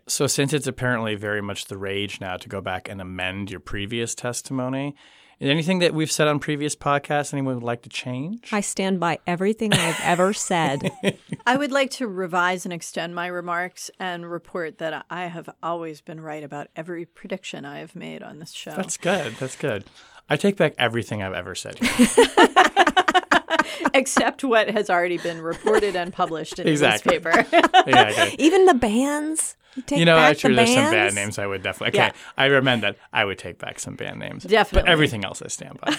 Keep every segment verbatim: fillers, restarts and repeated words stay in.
So since it's apparently very much the rage now to go back and amend your previous testimony, is there anything that we've said on previous podcasts anyone would like to change? I stand by everything I've ever said. I would like to revise and extend my remarks and report that I have always been right about every prediction I have made on this show. That's good. That's good. I take back everything I've ever said here. Except what has already been reported and published in exactly. the newspaper. Exactly. Even the bands. You, take you know, back actually, the there's bands? some bad names I would definitely. Okay, Yeah. I recommend that. I would take back some band names. Definitely. But everything else I stand by.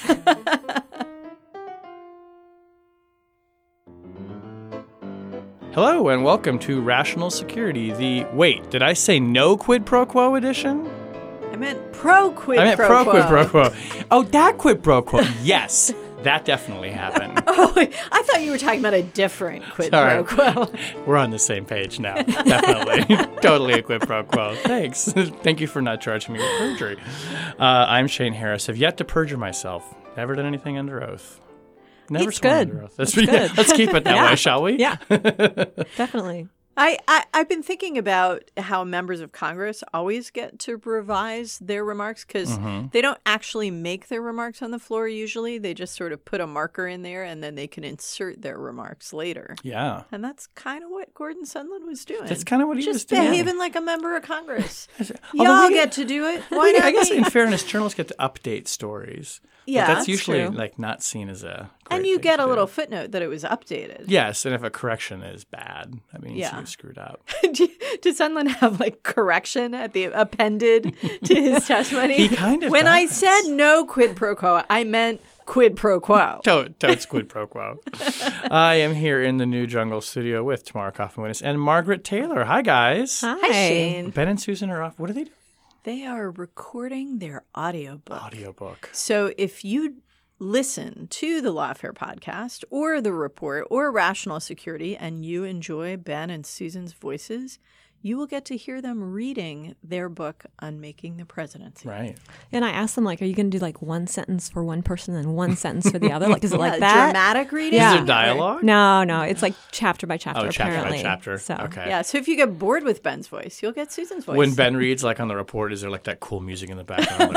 Hello, and welcome to Rational Security, the, wait, did I say no quid pro quo edition? I meant pro quid I meant pro, pro quo. quid pro quo. Oh, that quid pro quo. Yes, that definitely happened. Oh, I thought you were talking about a different quid Sorry. pro quo. We're on the same page now. Definitely. Totally a quid pro quo. Thanks. Thank you for not charging me with perjury. Uh, I'm Shane Harris. Have yet to perjure myself. Never done anything under oath. Never It's sworn good. under oath. That's It's pretty- good. Let's keep it that Yeah. way, shall we? Yeah, definitely. I, I, I've been thinking about how members of Congress always get to revise their remarks because Mm-hmm. they don't actually make their remarks on the floor usually. They just sort of put a marker in there and then they can insert their remarks later. Yeah. And that's kind of what Gordon Sondland was doing. That's kind of what he was Just doing. behaving like a member of Congress. Although Y'all we- get to do it. Why not I guess me? in fairness, journalists get to update stories. But Yeah, that's that's usually true. like not seen as a great And you thing get to a do. little footnote that it was updated. Yes, and if a correction is bad, that means Yeah. you screwed up. Did Sondland have like correction at the appended to his testimony? He kind of When I does. said no quid pro quo, I meant quid pro quo. Toad, Toad's quid pro quo. I am here in the New Jungle studio with Tamara Coffin-Witness and Margaret Taylor. Hi, guys. Hi. Hi, Shane. Ben and Susan are off. What are they doing? They are recording their audiobook. Audiobook. So if you listen to the Lawfare podcast or the report or Rational Security and you enjoy Ben and Susan's voices, you will get to hear them reading their book, Unmaking the Presidency. Right. And I asked them, like, are you going to do like one sentence for one person and one sentence for the other? Like, is it Yeah, like that? dramatic reading? Yeah. Is there dialogue? No, no. It's like chapter by chapter, Oh, chapter apparently. by chapter. So, Okay. Yeah, so if you get bored with Ben's voice, you'll get Susan's voice. When Ben reads, like on the report, is there like that cool music in the background?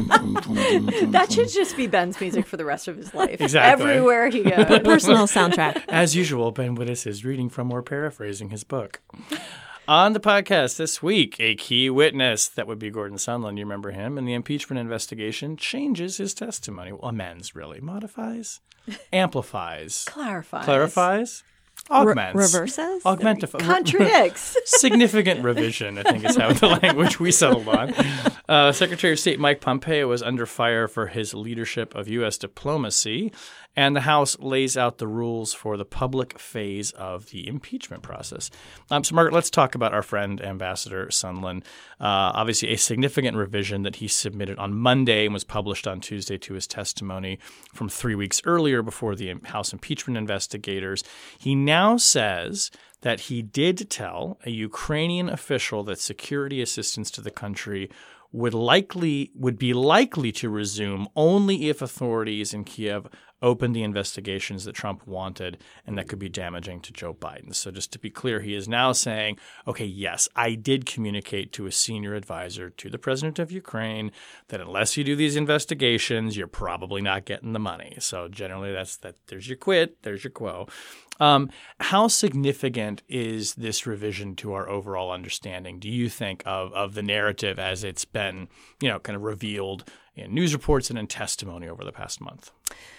Like, That should just be Ben's music for the rest of his life. Exactly. Everywhere he goes. personal soundtrack. As usual, Ben Wittes is reading from or paraphrasing his book. On the podcast this week, a key witness, that would be Gordon Sondland, you remember him, in the impeachment investigation, changes his testimony. Well, amends, really. Modifies? Amplifies? Clarifies. Clarifies? Augments. Re- reverses? Augmentif- Contradicts. Significant revision, I think is how the language we settled on. Uh, Secretary of State Mike Pompeo was under fire for his leadership of U S diplomacy, and the House lays out the rules for the public phase of the impeachment process. Um, so, Margaret, let's talk about our friend Ambassador Sondland. Uh, obviously, a significant revision that he submitted on Monday and was published on Tuesday to his testimony from three weeks earlier before the House impeachment investigators. He now says that he did tell a Ukrainian official that security assistance to the country would likely would be likely to resume only if authorities in Kiev opened the investigations that Trump wanted and that could be damaging to Joe Biden. So just to be clear, he is now saying, okay, yes, I did communicate to a senior advisor to the president of Ukraine that unless you do these investigations, you're probably not getting the money. So generally that's that. There's your quid, there's your quo. Um, how significant is this revision to our overall understanding, do you think, of, of the narrative as it's been, you know, kind of revealed in news reports and in testimony over the past month?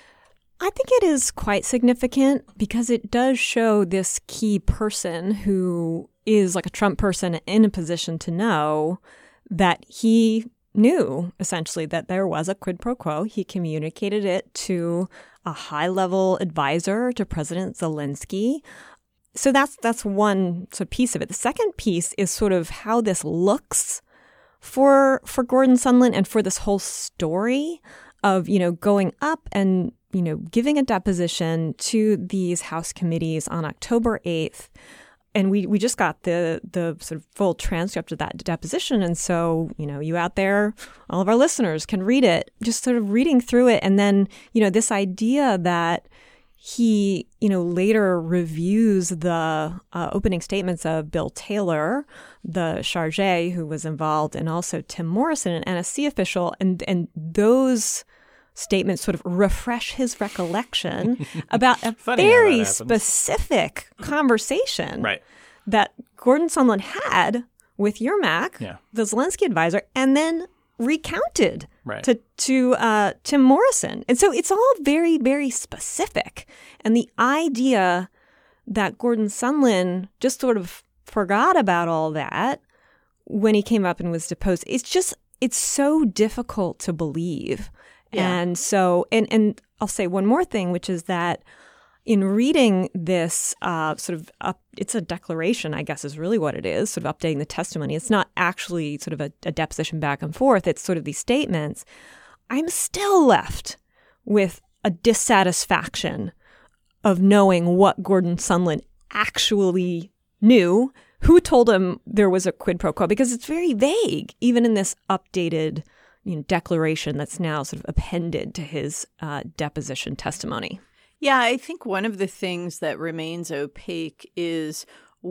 I think it is quite significant because it does show this key person who is like a Trump person in a position to know that he knew essentially that there was a quid pro quo. He communicated it to a high-level advisor to President Zelensky. So that's that's one sort of piece of it. The second piece is sort of how this looks for for Gordon Sondland and for this whole story of, you know, going up and, you know, giving a deposition to these House committees on October eighth. And we, we just got the the sort of full transcript of that deposition. And so, you know, you out there, all of our listeners can read it, just sort of reading through it. And then, you know, this idea that he, you know, later reviews the uh, opening statements of Bill Taylor, the chargé who was involved, and also Tim Morrison, an N S C official, and and those statements sort of refresh his recollection about a very specific conversation right. that Gordon Sondland had with Yermak, yeah. the Zelensky advisor, and then recounted right. to to uh, Tim Morrison. And so it's all very, very specific. And the idea that Gordon Sondland just sort of forgot about all that when he came up and was deposed, it's just, it's so difficult to believe. Yeah. And so, and, and I'll say one more thing, which is that in reading this uh, sort of, up, it's a declaration, I guess is really what it is, sort of updating the testimony. It's not actually sort of a, a deposition back and forth. It's sort of these statements. I'm still left with a dissatisfaction of knowing what Gordon Sondland actually knew, who told him there was a quid pro quo, because it's very vague, even in this updated you know, declaration that's now sort of appended to his uh, deposition testimony. Yeah, I think one of the things that remains opaque is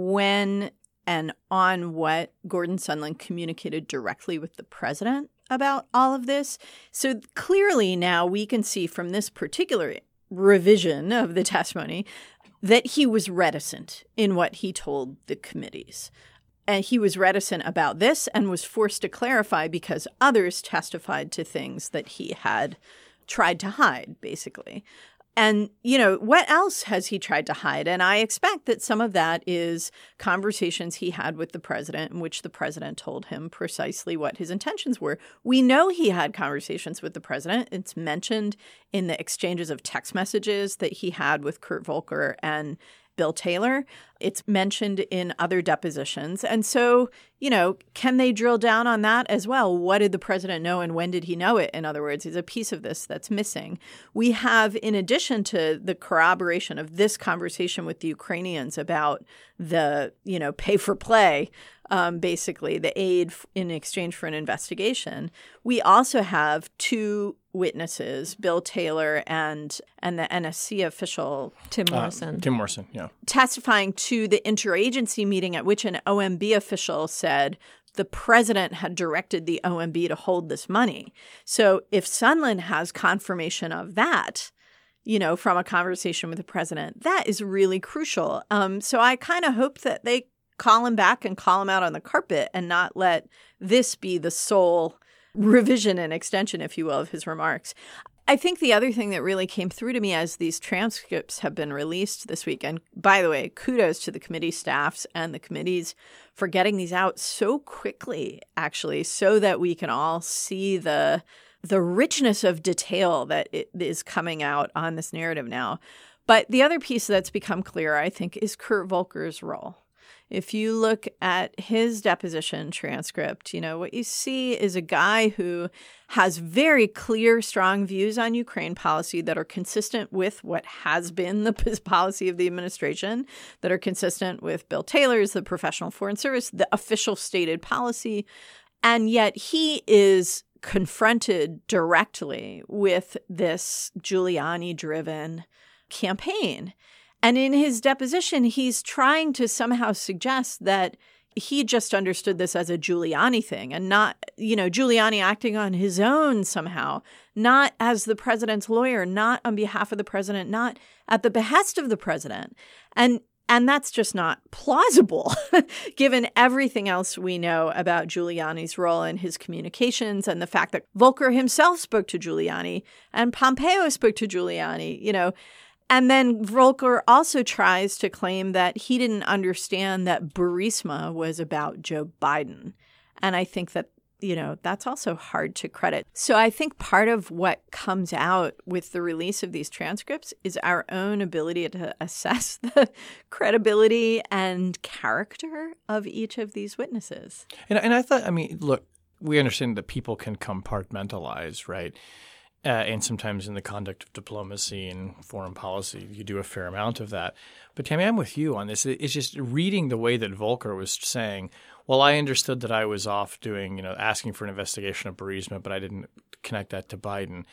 when and on what Gordon Sondland communicated directly with the president about all of this. So clearly now we can see from this particular revision of the testimony that he was reticent in what he told the committees. And he was reticent about this and was forced to clarify because others testified to things that he had tried to hide, basically. And, you know, what else has he tried to hide? And I expect that some of that is conversations he had with the president in which the president told him precisely what his intentions were. We know he had conversations with the president. It's mentioned in the exchanges of text messages that he had with Kurt Volker and Bill Taylor. It's mentioned in other depositions. And so, you know, can they drill down on that as well? What did the president know and when did he know it? In other words, is a piece of this that's missing. We have, in addition to the corroboration of this conversation with the Ukrainians about the, you know, pay for play, um, basically the aid in exchange for an investigation, we also have two witnesses, Bill Taylor and and the N S C official Tim Morrison. Uh, Tim Morrison, yeah. testifying to the interagency meeting at which an O M B official said the president had directed the O M B to hold this money. So if Sondland has confirmation of that, you know, from a conversation with the president, that is really crucial. Um, so I kind of hope that they call him back and call him out on the carpet and not let this be the sole revision and extension, if you will, of his remarks. I think the other thing that really came through to me as these transcripts have been released this week, and by the way, kudos to the committee staffs and the committees for getting these out so quickly, actually, so that we can all see the the richness of detail that it is coming out on this narrative now. But the other piece that's become clear, I think, is Kurt Volker's role. If you look at his deposition transcript, you know, what you see is a guy who has very clear, strong views on Ukraine policy that are consistent with what has been the policy of the administration, that are consistent with Bill Taylor's, the Professional Foreign Service, the official stated policy. And yet he is confronted directly with this Giuliani-driven campaign. And in his deposition, he's trying to somehow suggest that he just understood this as a Giuliani thing and not, you know, Giuliani acting on his own somehow, not as the president's lawyer, not on behalf of the president, not at the behest of the president. And and that's just not plausible, given everything else we know about Giuliani's role in his communications and the fact that Volker himself spoke to Giuliani and Pompeo spoke to Giuliani, you know. And then Volker also tries to claim that he didn't understand that Burisma was about Joe Biden. And I think that, you know, that's also hard to credit. So I think part of what comes out with the release of these transcripts is our own ability to assess the credibility and character of each of these witnesses. And, and I thought, I mean, look, we understand that people can compartmentalize, right? Uh, and sometimes in the conduct of diplomacy and foreign policy, you do a fair amount of that. But Tammy, I'm with you on this. It's just reading the way that Volker was saying, well, I understood that I was off doing, you know, asking for an investigation of Burisma, but I didn't connect that to Biden.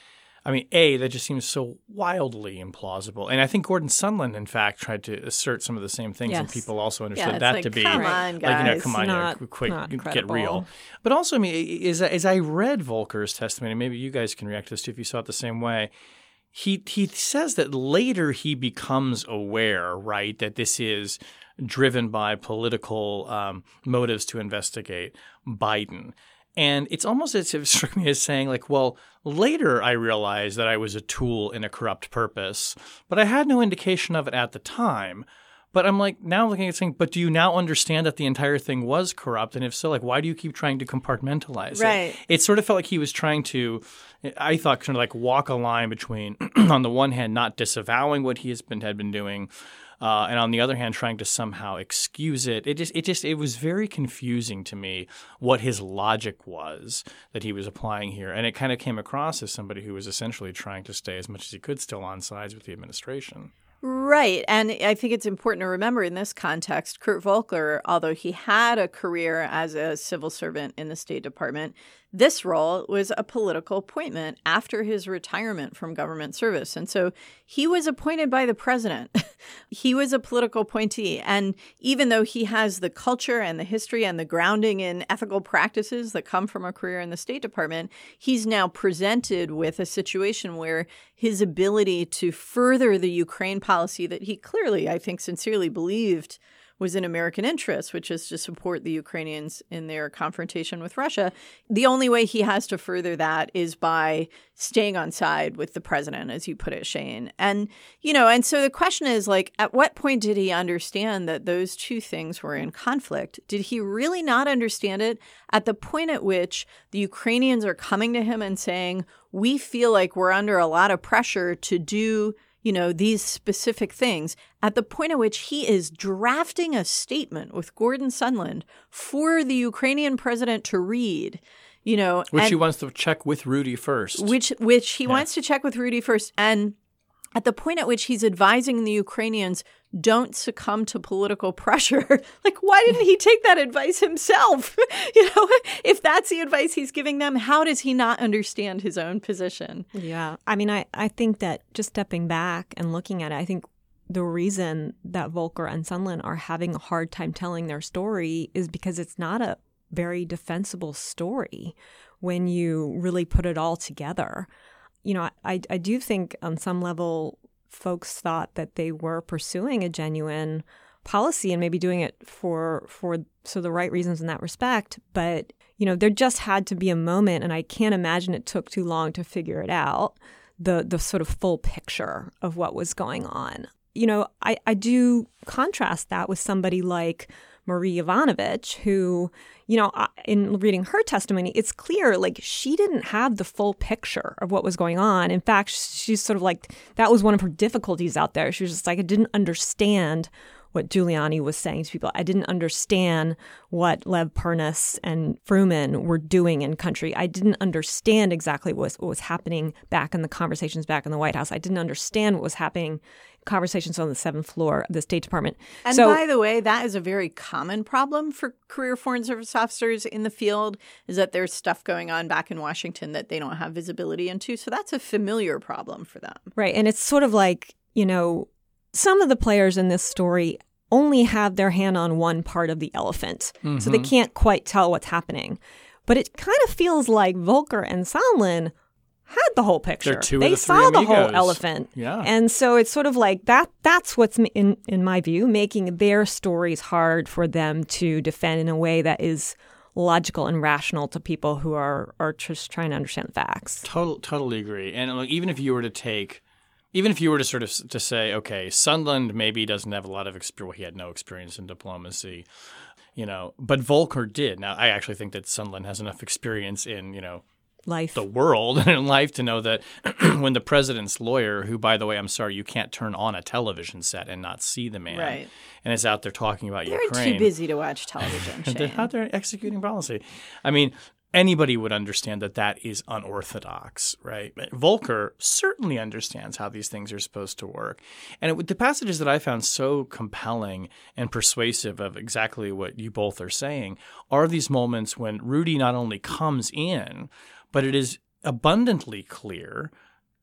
I mean, A, that just seems so wildly implausible. And I think Gordon Sondland, in fact, tried to assert some of the same things, yes. and people also understood yeah, that like, to be come like, on, guys. you know, come on, not, you know, quick, not get credible. real. But also, I mean, as, as I read Volker's testimony, maybe you guys can react to this too if you saw it the same way. He he says that later he becomes aware, right, that this is driven by political um, motives to investigate Biden. And it's almost as if it struck me as saying, like, well, later I realized that I was a tool in a corrupt purpose, but I had no indication of it at the time. But I'm like, now looking at saying, but do you now understand that the entire thing was corrupt? And if so, like, why do you keep trying to compartmentalize right. it? It sort of felt like he was trying to, I thought, kind of like walk a line between, on the one hand, not disavowing what he has been had been doing, Uh, and on the other hand, trying to somehow excuse it. It just, it just, it was very confusing to me what his logic was that he was applying here, and it kind of came across as somebody who was essentially trying to stay as much as he could still on sides with the administration. Right. And I think it's important to remember in this context, Kurt Volker, although he had a career as a civil servant in the State Department, this role was a political appointment after his retirement from government service. And so he was appointed by the president. He was a political appointee. And even though he has the culture and the history and the grounding in ethical practices that come from a career in the State Department, he's now presented with a situation where his ability to further the Ukraine policy that he clearly, I think, sincerely believed was in American interest, which is to support the Ukrainians in their confrontation with Russia. The only way he has to further that is by staying on side with the president, as you put it, Shane. And, you know, and so the question is, like, at what point did he understand that those two things were in conflict? Did he really not understand it at the point at which the Ukrainians are coming to him and saying, we feel like we're under a lot of pressure to do you know, these specific things, at the point at which he is drafting a statement with Gordon Sondland for the Ukrainian president to read, you know. Which and, he wants to check with Rudy first. Which, which he yeah. wants to check with Rudy first. And at the point at which he's advising the Ukrainians, don't succumb to political pressure. Like, why didn't he take that advice himself? You know, if that's the advice he's giving them, how does he not understand his own position? Yeah. I mean, I, I think that just stepping back and looking at it, I think the reason that Volker and Sondland are having a hard time telling their story is because it's not a very defensible story when you really put it all together. You know, I, I do think on some level folks thought that they were pursuing a genuine policy and maybe doing it for for so the right reasons in that respect. But, you know, there just had to be a moment, and I can't imagine it took too long to figure it out, the the sort of full picture of what was going on. You know, I, I do contrast that with somebody like Marie Yovanovitch, who, you know, in reading her testimony, it's clear, like, she didn't have the full picture of what was going on. In fact, she's sort of like, that was one of her difficulties out there. She was just like, I didn't understand what Giuliani was saying to people. I didn't understand what Lev Parnas and Fruman were doing in country. I didn't understand exactly what was, what was happening back in the conversations back in the White House. I didn't understand what was happening conversations on the seventh floor of the State Department. And so, by the way, that is a very common problem for career Foreign Service officers in the field, is that there's stuff going on back in Washington that they don't have visibility into. So that's a familiar problem for them. Right. And it's sort of like, you know, some of the players in this story only have their hand on one part of the elephant. Mm-hmm. So they can't quite tell what's happening. But it kind of feels like Volker and Sondland had the whole picture. They're two they of the saw three the whole amigos. elephant. Yeah. And so it's sort of like that that's what's in in my view making their stories hard for them to defend in a way that is logical and rational to people who are are just trying to understand the facts. Total, totally agree. And look, even if you were to take Even if you were to sort of to say, okay, Sondland maybe doesn't have a lot of experience. Well, he had no experience in diplomacy, you know, but Volker did. Now, I actually think that Sondland has enough experience in, you know, life, the world and in life to know that when the president's lawyer, who, by the way, I'm sorry, you can't turn on a television set and not see the man, right, and is out there talking about They're Ukraine. They're too busy to watch television, Shane. They're out there executing policy. I mean, anybody would understand that that is unorthodox, right? Volker certainly understands how these things are supposed to work. And it, the passages that I found so compelling and persuasive of exactly what you both are saying are these moments when Rudy not only comes in, but it is abundantly clear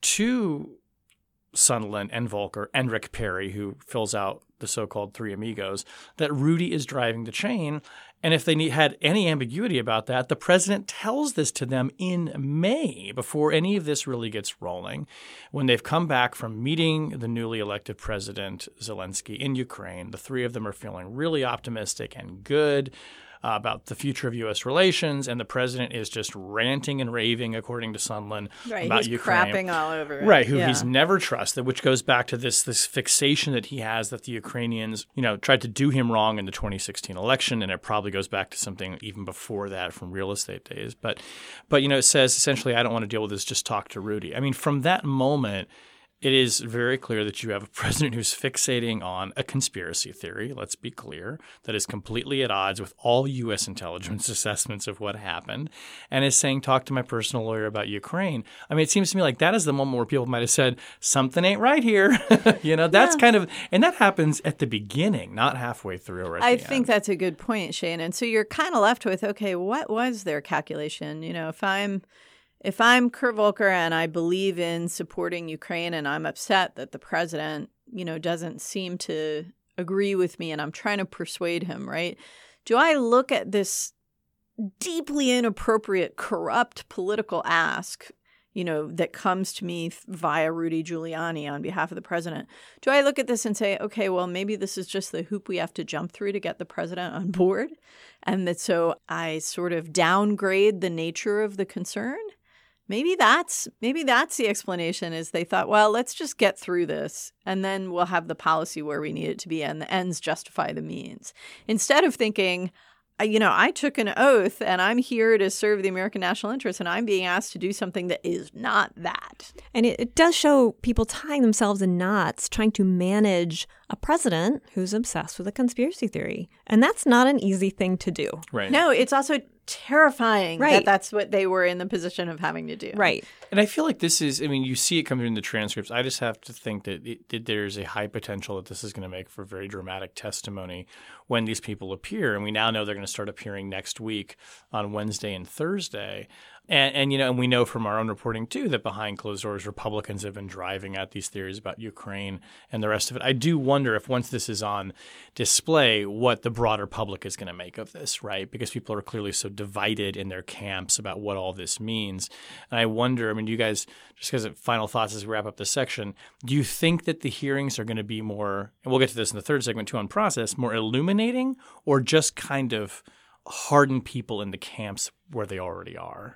to Sondland and Volker and Rick Perry, who fills out the so-called Three Amigos, that Rudy is driving the chain. And if they need, had any ambiguity about that, the president tells this to them in May, before any of this really gets rolling, when they've come back from meeting the newly elected president, Zelensky, in Ukraine. The three of them are feeling really optimistic and good Uh, about the future of U S relations, and the president is just ranting and raving, according to Sondland, right, about he's Ukraine. crapping all over it. Right, who yeah. he's never trusted, which goes back to this this fixation that he has that the Ukrainians, you know, tried to do him wrong in the twenty sixteen election, and it probably goes back to something even before that from real estate days. But, but you know, it says essentially, I don't want to deal with this, just talk to Rudy. I mean, from that moment, it is very clear that you have a president who's fixating on a conspiracy theory, let's be clear, that is completely at odds with all U S intelligence assessments of what happened, and is saying, talk to my personal lawyer about Ukraine. I mean, it seems to me like that is the moment where people might have said, something ain't right here. you know, that's yeah. kind of – and that happens at the beginning, not halfway through or at I the think end. That's a good point, Shane. And so you're kind of left with, okay, what was their calculation? You know, if I'm – If I'm Kurt Volker and I believe in supporting Ukraine and I'm upset that the president, you know, doesn't seem to agree with me and I'm trying to persuade him, right? Do I look at this deeply inappropriate, corrupt political ask, you know, that comes to me via Rudy Giuliani on behalf of the president? Do I look at this and say, okay, well, maybe this is just the hoop we have to jump through to get the president on board? And that so I sort of downgrade the nature of the concern? Maybe that's maybe that's the explanation, is they thought, well, let's just get through this and then we'll have the policy where we need it to be and the ends justify the means. Instead of thinking, you know, I took an oath and I'm here to serve the American national interest and I'm being asked to do something that is not that. And it, it does show people tying themselves in knots, trying to manage a president who's obsessed with a conspiracy theory. And that's not an easy thing to do. Right. No, it's also terrifying right. that that's what they were in the position of having to do. Right. And I feel like this is, I mean, you see it come through in the transcripts. I just have to think that, it, that there's a high potential that this is going to make for very dramatic testimony when these people appear. And we now know they're going to start appearing next week on Wednesday and Thursday. And, and, you know, and we know from our own reporting, too, that behind closed doors, Republicans have been driving at these theories about Ukraine and the rest of it. I do wonder if once this is on display, what the broader public is going to make of this, right? Because people are clearly so divided in their camps about what all this means. And I wonder, I mean, do you guys, just because of final thoughts as we wrap up this section, do you think that the hearings are going to be more, and we'll get to this in the third segment, too, on process, more illuminating or just kind of harden people in the camps where they already are?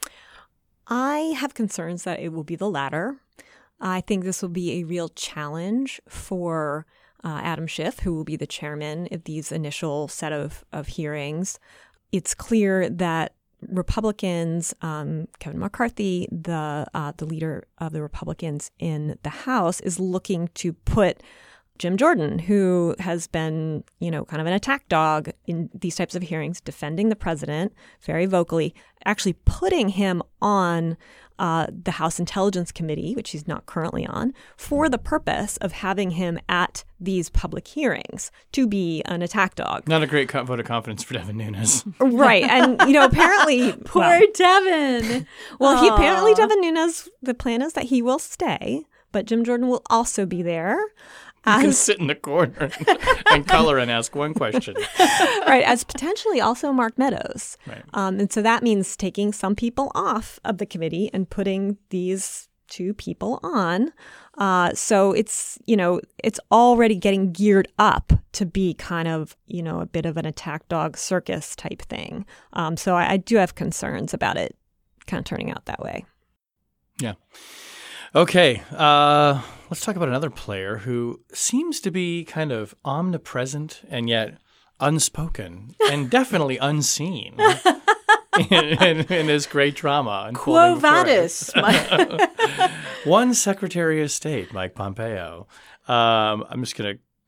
I have concerns that it will be the latter. I think this will be a real challenge for uh, Adam Schiff, who will be the chairman of these initial set of, of hearings. It's clear that Republicans, um, Kevin McCarthy, the uh, the leader of the Republicans in the House, is looking to put Jim Jordan, who has been, you know, kind of an attack dog in these types of hearings, defending the president very vocally, actually putting him on uh, the House Intelligence Committee, which he's not currently on, for the purpose of having him at these public hearings to be an attack dog. Not a great co- vote of confidence for Devin Nunes. Right. And, you know, apparently... Poor well, Devin. Well, he apparently, Devin Nunes, the plan is that he will stay, but Jim Jordan will also be there. You can sit in the corner and color and ask one question. Right, as potentially also Mark Meadows. Right. Um, and so that means taking some people off of the committee and putting these two people on. Uh, so it's, you know, it's already getting geared up to be kind of, you know, a bit of an attack dog circus type thing. Um, so I, I do have concerns about it kind of turning out that way. Yeah. Okay, uh, let's talk about another player who seems to be kind of omnipresent and yet unspoken and definitely unseen in, in, in this great drama. Quo vadis. One Secretary of State, Mike Pompeo. Um, I'm just going to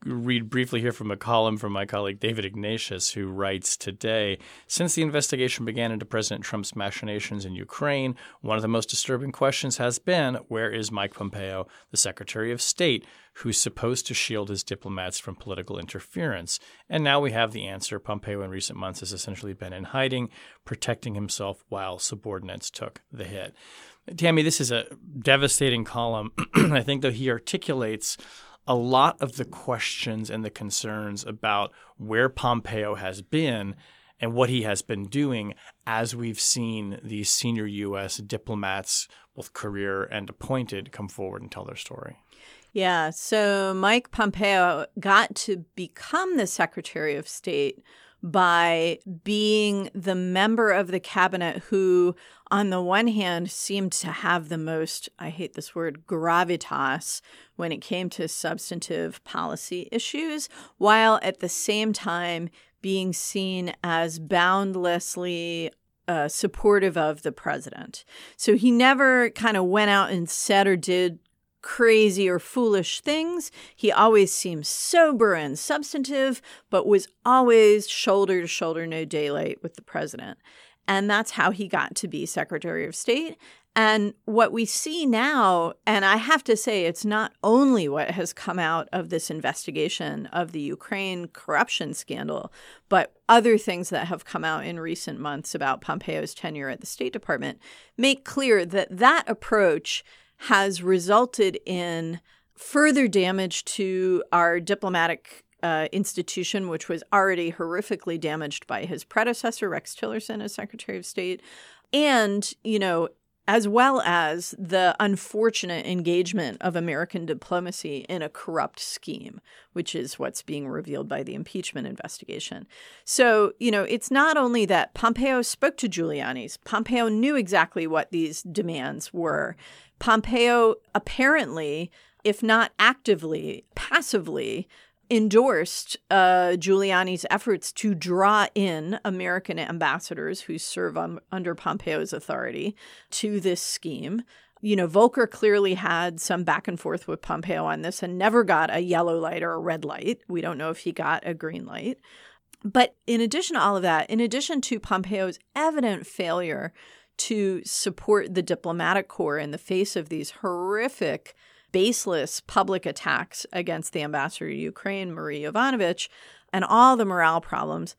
read briefly here from a column from my colleague David Ignatius, who writes today, since the investigation began into President Trump's machinations in Ukraine, one of the most disturbing questions has been, where is Mike Pompeo, the Secretary of State, who's supposed to shield his diplomats from political interference? And now we have the answer. Pompeo in recent months has essentially been in hiding, protecting himself while subordinates took the hit. Tammy, this is a devastating column. I think that he articulates a lot of the questions and the concerns about where Pompeo has been and what he has been doing as we've seen these senior U S diplomats, both career and appointed, come forward and tell their story. Yeah, so Mike Pompeo got to become the Secretary of State by being the member of the cabinet who, on the one hand, seemed to have the most, I hate this word, gravitas when it came to substantive policy issues, while at the same time being seen as boundlessly uh, supportive of the president. So he never kind of went out and said or did crazy or foolish things. He always seemed sober and substantive, but was always shoulder to shoulder, no daylight with the president. And that's how he got to be Secretary of State. And what we see now, and I have to say, it's not only what has come out of this investigation of the Ukraine corruption scandal, but other things that have come out in recent months about Pompeo's tenure at the State Department make clear that that approach has resulted in further damage to our diplomatic uh, institution, which was already horrifically damaged by his predecessor, Rex Tillerson, as Secretary of State, and, you know, as well as the unfortunate engagement of American diplomacy in a corrupt scheme, which is what's being revealed by the impeachment investigation. So, you know, it's not only that Pompeo spoke to Giuliani's. Pompeo knew exactly what these demands were. Pompeo apparently, if not actively, passively endorsed uh, Giuliani's efforts to draw in American ambassadors who serve on, under Pompeo's authority to this scheme. You know, Volker clearly had some back and forth with Pompeo on this and never got a yellow light or a red light. We don't know if he got a green light. But in addition to all of that, in addition to Pompeo's evident failure to support the diplomatic corps in the face of these horrific, baseless public attacks against the ambassador to Ukraine, Marie Yovanovitch, and all the morale problems.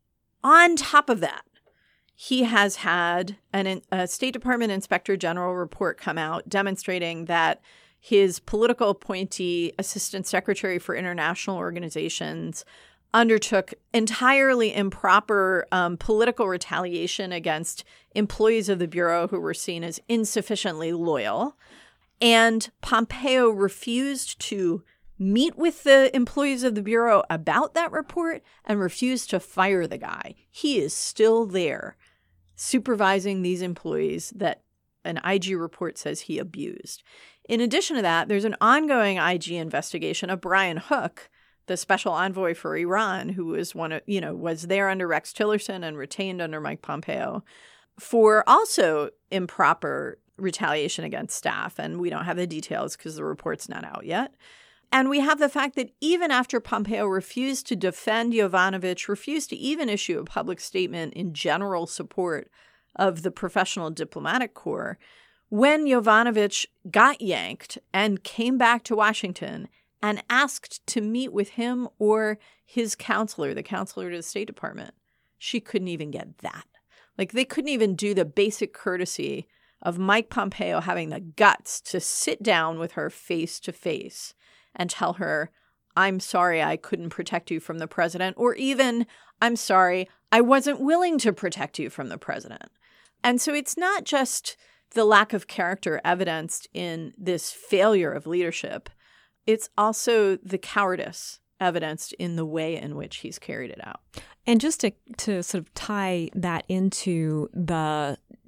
On top of that, he has had an, a State Department Inspector General report come out demonstrating that his political appointee, Assistant Secretary for International Organizations, undertook entirely improper um, political retaliation against employees of the Bureau who were seen as insufficiently loyal. And Pompeo refused to meet with the employees of the Bureau about that report and refused to fire the guy. He is still there supervising these employees that an I G report says he abused. In addition to that, there's an ongoing I G investigation of Brian Hook, the special envoy for Iran, who was one of, you know, was there under Rex Tillerson and retained under Mike Pompeo, for also improper retaliation against staff. And we don't have the details because the report's not out yet. And we have the fact that even after Pompeo refused to defend Yovanovitch, refused to even issue a public statement in general support of the professional diplomatic corps, when Yovanovitch got yanked and came back to Washington and asked to meet with him or his counselor, the counselor to the State Department, she couldn't even get that. Like, they couldn't even do the basic courtesy of Mike Pompeo having the guts to sit down with her face to face and tell her, I'm sorry I couldn't protect you from the president, or even, I'm sorry, I wasn't willing to protect you from the president. And so it's not just the lack of character evidenced in this failure of leadership. It's also the cowardice evidenced in the way in which he's carried it out. And just to, to sort of tie that into the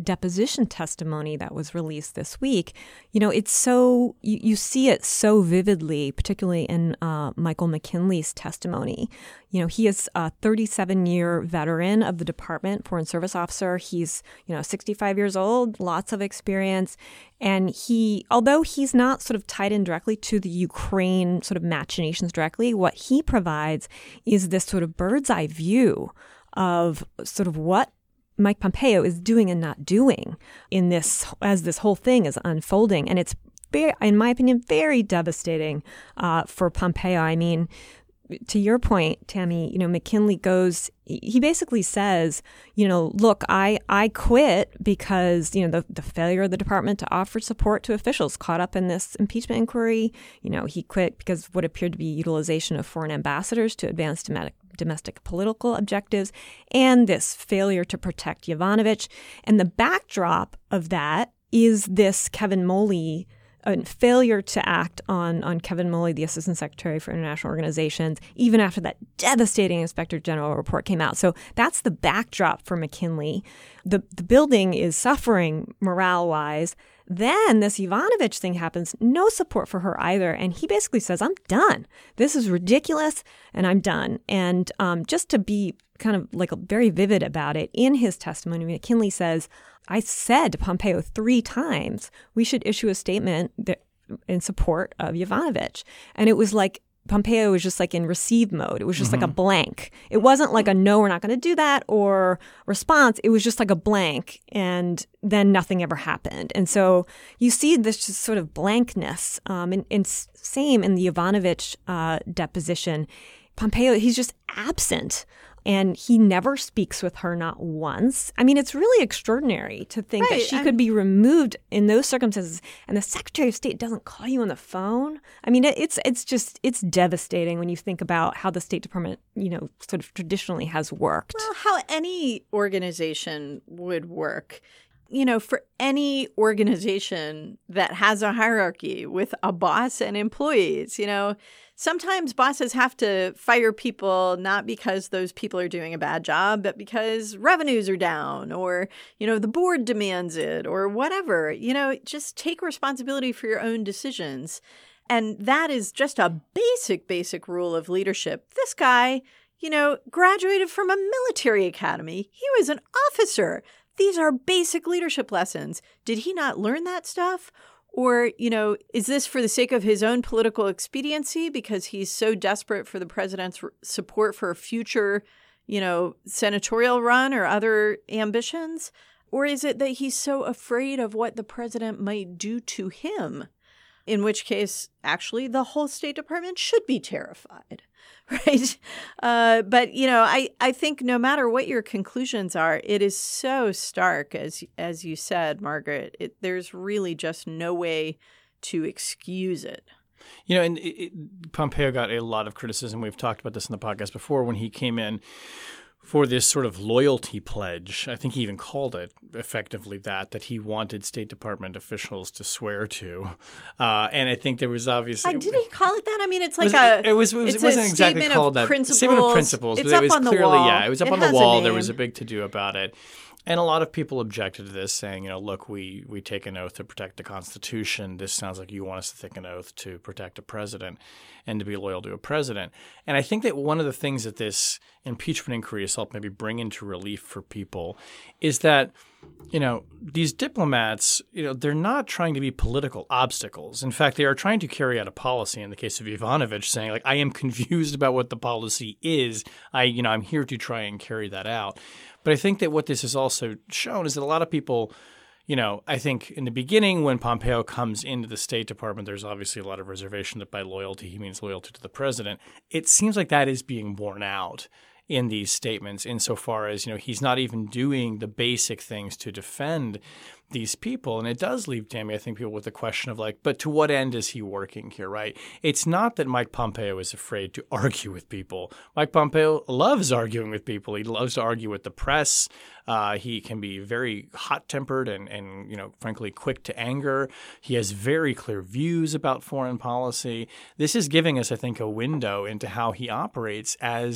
deposition testimony that was released this week, you know, it's so, you, you see it so vividly, particularly in uh, Michael McKinley's testimony. You know, he is a thirty-seven-year veteran of the department, Foreign Service officer. He's, you know, sixty-five years old, lots of experience. And he, although he's not sort of tied in directly to the Ukraine sort of machinations directly, what he provides is this sort of bird's eye view of sort of what Mike Pompeo is doing and not doing in this, as this whole thing is unfolding. And it's, very, in my opinion, very devastating uh, for Pompeo. I mean, to your point, Tammy, you know, McKinley goes, he basically says, you know, look, I, I quit because, you know, the, the failure of the department to offer support to officials caught up in this impeachment inquiry. You know, he quit because of what appeared to be utilization of foreign ambassadors to advance domestic, domestic political objectives and this failure to protect Yovanovitch. And the backdrop of that is this Kevin Moley a failure to act on, on Kevin Moley, the Assistant Secretary for International Organizations, even after that devastating Inspector General report came out. So that's the backdrop for McKinley. The, the building is suffering morale-wise. Then this Yovanovitch thing happens, no support for her either. And he basically says, I'm done. This is ridiculous, and I'm done. And um, just to be kind of like very vivid about it, in his testimony, McKinley says, I said to Pompeo three times, we should issue a statement that, in support of Yovanovitch. And it was like Pompeo was just like in receive mode. It was just mm-hmm. like a blank. It wasn't like a no, we're not going to do that or response. It was just like a blank. And then nothing ever happened. And so you see this just sort of blankness. Um, and, and same in the Yovanovitch uh, deposition. Pompeo, he's just absent. And he never speaks with her, not once. I mean, it's really extraordinary to think right. that she I'm... could be removed in those circumstances, and the Secretary of State doesn't call you on the phone. I mean, it's it's just it's devastating when you think about how the State Department, you know, sort of traditionally has worked. Well, how any organization would work. You know, for any organization that has a hierarchy with a boss and employees, you know, sometimes bosses have to fire people not because those people are doing a bad job, but because revenues are down or, you know, the board demands it or whatever. You know, just take responsibility for your own decisions. And that is just a basic, basic rule of leadership. This guy, you know, graduated from a military academy. He was an officer. These are basic leadership lessons. Did he not learn that stuff? Or, you know, is this for the sake of his own political expediency because he's so desperate for the president's support for a future, you know, senatorial run or other ambitions? Or is it that he's so afraid of what the president might do to him? In which case, actually, the whole State Department should be terrified, right? Uh, but, you know, I, I think no matter what your conclusions are, it is so stark, as as you said, Margaret. It, there's really just no way to excuse it. You know, and it, it, Pompeo got a lot of criticism. We've talked about this in the podcast before when he came in for this sort of loyalty pledge. I think he even called it effectively that, that he wanted State Department officials to swear to. Uh, and I think there was obviously... Uh, did he call it that? I mean, it's like was, a... It, was, it, was, it wasn't exactly called that. Statement of principles. It's but up it was on the clearly, wall. Yeah, it was up it on the wall. There name. was a big to-do about it. And a lot of people objected to this, saying, you know, look, we, we take an oath to protect the Constitution. This sounds like you want us to take an oath to protect a president and to be loyal to a president. And I think that one of the things that this impeachment inquiry has helped maybe bring into relief for people is that, you know, these diplomats, you know, they're not trying to be political obstacles. In fact, they are trying to carry out a policy in the case of Yovanovitch saying, like, I am confused about what the policy is. I, you know, I'm here to try and carry that out. But I think that what this has also shown is that a lot of people, you know, I think in the beginning when Pompeo comes into the State Department, there's obviously a lot of reservation that by loyalty he means loyalty to the president. It seems like that is being borne out in these statements insofar as, you know, he's not even doing the basic things to defend these people. And it does leave, Tammy, I think, people with the question of like, but to what end is he working here, right? It's not that Mike Pompeo is afraid to argue with people. Mike Pompeo loves arguing with people. He loves to argue with the press. Uh, he can be very hot-tempered and, and, you know, frankly, quick to anger. He has very clear views about foreign policy. This is giving us, I think, a window into how he operates as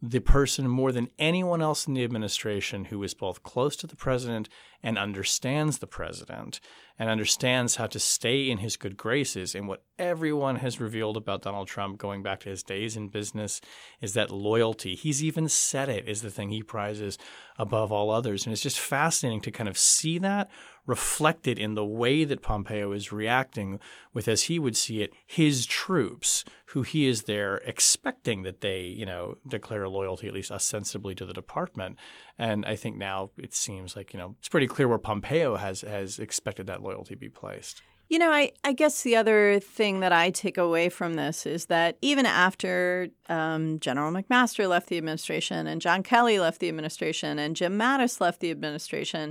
the person more than anyone else in the administration who is both close to the president and understands the president and understands how to stay in his good graces. And what everyone has revealed about Donald Trump going back to his days in business is that loyalty. He's even said it is the thing he prizes above all others. And it's just fascinating to kind of see that reflected in the way that Pompeo is reacting with, as he would see it, his troops, who he is there expecting that they, you know, declare loyalty, at least ostensibly, to the department. And I think now it seems like, you know, it's pretty clear where Pompeo has has expected that loyalty be placed. You know, I, I guess the other thing that I take away from this is that even after um, General McMaster left the administration and John Kelly left the administration and Jim Mattis left the administration,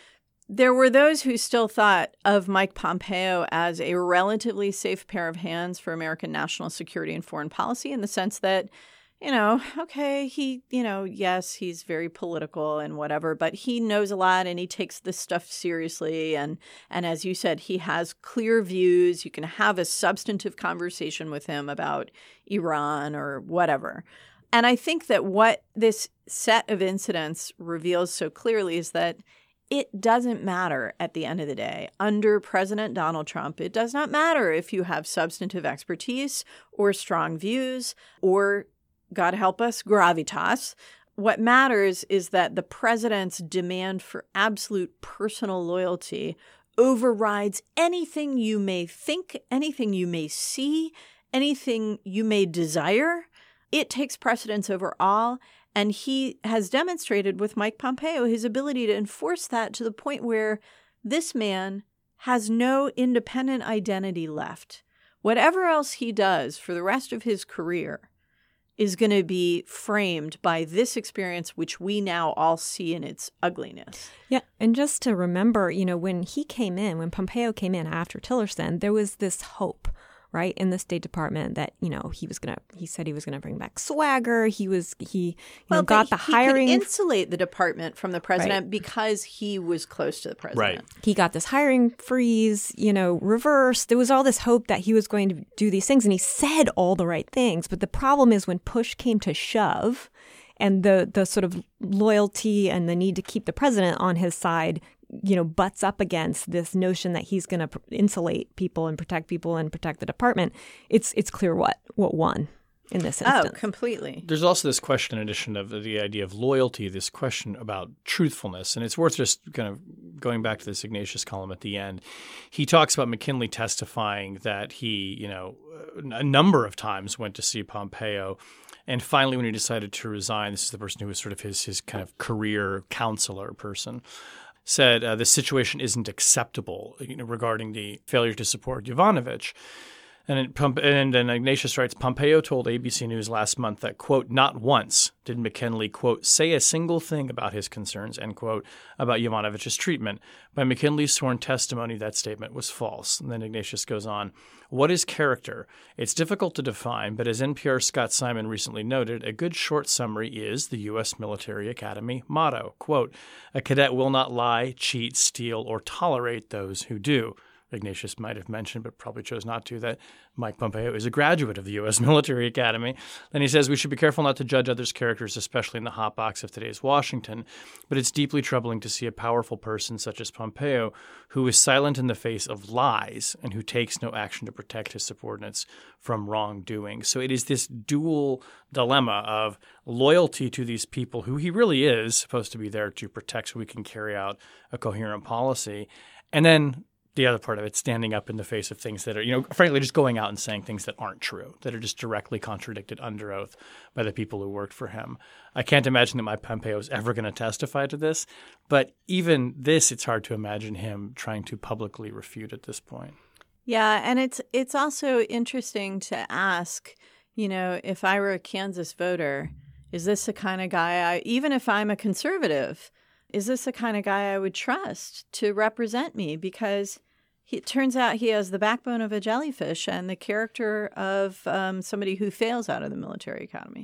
there were those who still thought of Mike Pompeo as a relatively safe pair of hands for American national security and foreign policy, in the sense that, you know, okay, he, you know, yes, he's very political and whatever, but he knows a lot and he takes this stuff seriously. And, and as you said, he has clear views. You can have a substantive conversation with him about Iran or whatever. And I think that what this set of incidents reveals so clearly is that it doesn't matter at the end of the day. Under President Donald Trump, it does not matter if you have substantive expertise or strong views or, God help us, gravitas. What matters is that the president's demand for absolute personal loyalty overrides anything you may think, anything you may see, anything you may desire. It takes precedence over all. And he has demonstrated with Mike Pompeo his ability to enforce that to the point where this man has no independent identity left. Whatever else he does for the rest of his career is going to be framed by this experience, which we now all see in its ugliness. Yeah. And just to remember, you know, when he came in, when Pompeo came in after Tillerson, there was this hope, right, in the State Department that, you know, he was going to, he said he was going to bring back swagger. He was, he you well, know, got the he hiring. He could insulate the department from the president right. because he was close to the president. Right. He got this hiring freeze, you know, reversed. There was all this hope that he was going to do these things, and he said all the right things. But the problem is when push came to shove and the, the sort of loyalty and the need to keep the president on his side, you know, butts up against this notion that he's going to pr- insulate people and protect people and protect the department, it's it's clear what what won in this instance. Oh, completely. There's also this question, in addition of the idea of loyalty, this question about truthfulness. And it's worth just kind of going back to this Ignatius column at the end. He talks about McKinley testifying that he, you know, a number of times went to see Pompeo. And finally, when he decided to resign, this is the person who was sort of his his kind of career counselor person, said uh, the situation isn't acceptable, you know, regarding the failure to support Yovanovitch. And, it, and then Ignatius writes, Pompeo told A B C News last month that, quote, not once did McKinley, quote, say a single thing about his concerns, end quote, about Yovanovitch's treatment. By McKinley's sworn testimony, that statement was false. And then Ignatius goes on, what is character? It's difficult to define, but as N P R's Scott Simon recently noted, a good short summary is the U S Military Academy motto, quote, a cadet will not lie, cheat, steal, or tolerate those who do. Ignatius might have mentioned, but probably chose not to, that Mike Pompeo is a graduate of the U S Military Academy. Then he says we should be careful not to judge others' characters, especially in the hot box of today's Washington. But it's deeply troubling to see a powerful person such as Pompeo, who is silent in the face of lies and who takes no action to protect his subordinates from wrongdoing. So it is this dual dilemma of loyalty to these people who he really is supposed to be there to protect so we can carry out a coherent policy. And then the other part of it, standing up in the face of things that are, you know, frankly, just going out and saying things that aren't true, that are just directly contradicted under oath by the people who worked for him. I can't imagine that Mike Pompeo is ever going to testify to this, but even this, it's hard to imagine him trying to publicly refute at this point. Yeah, and it's it's also interesting to ask, you know, if I were a Kansas voter, is this the kind of guy, I, even if I'm a conservative, is this the kind of guy I would trust to represent me? Because he, it turns out he has the backbone of a jellyfish and the character of um, somebody who fails out of the military academy.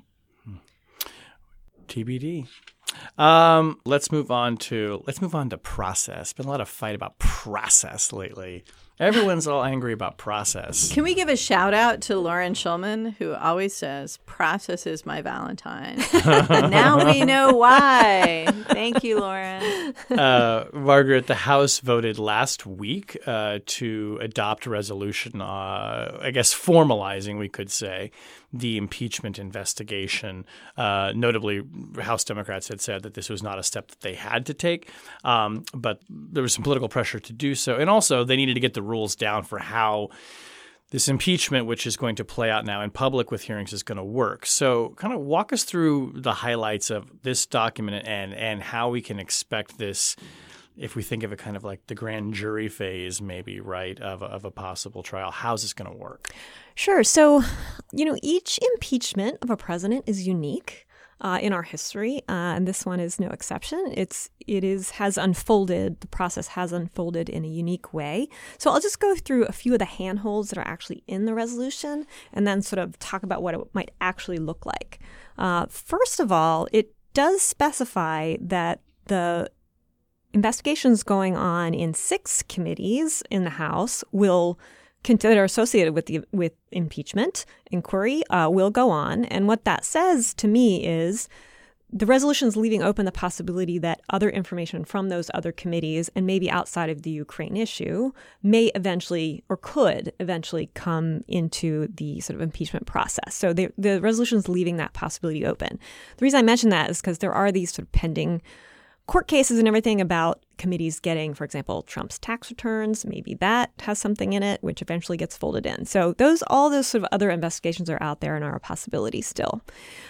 T B D. Um, let's move on to let's move on to process. Been a lot of fight about process lately Everyone's all angry about process. Can we give a shout out to Lauren Shulman, who always says, process is my Valentine. Now we know why. Thank you, Lauren. Uh, Margaret, the House voted last week uh, to adopt a resolution, uh, I guess formalizing, we could say, the impeachment investigation. Uh, notably, House Democrats had said that this was not a step that they had to take, um, but there was some political pressure to do so. And also, they needed to get the rules down for how this impeachment, which is going to play out now in public with hearings, is going to work. So kind of walk us through the highlights of this document and, and how we can expect this, if we think of it kind of like the grand jury phase maybe, right, of, of a possible trial. How's this going to work? Sure. So, you know, each impeachment of a president is unique uh, in our history, uh, and this one is no exception. It's it is has unfolded. The process has unfolded in a unique way. So I'll just go through a few of the handholds that are actually in the resolution, and then sort of talk about what it might actually look like. Uh, first of all, it does specify that the investigations going on in six committees in the House will that are associated with the with impeachment inquiry uh, will go on. And what that says to me is the resolution is leaving open the possibility that other information from those other committees and maybe outside of the Ukraine issue may eventually or could eventually come into the sort of impeachment process. So the, the resolution is leaving that possibility open. The reason I mention that is because there are these sort of pending court cases and everything about committees getting, for example, Trump's tax returns. Maybe that has something in it, which eventually gets folded in. So those, all those sort of other investigations are out there and are a possibility still.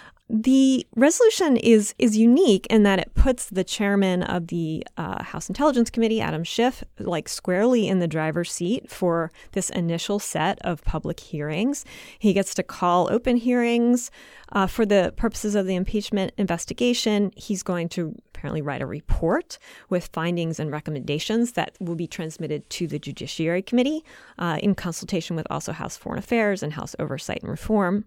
The resolution is is unique in that it puts the chairman of the uh, House Intelligence Committee, Adam Schiff, like squarely in the driver's seat for this initial set of public hearings. He gets to call open hearings uh, for the purposes of the impeachment investigation. He's going to apparently write a report with findings and recommendations that will be transmitted to the Judiciary Committee uh, in consultation with also House Foreign Affairs and House Oversight and Reform.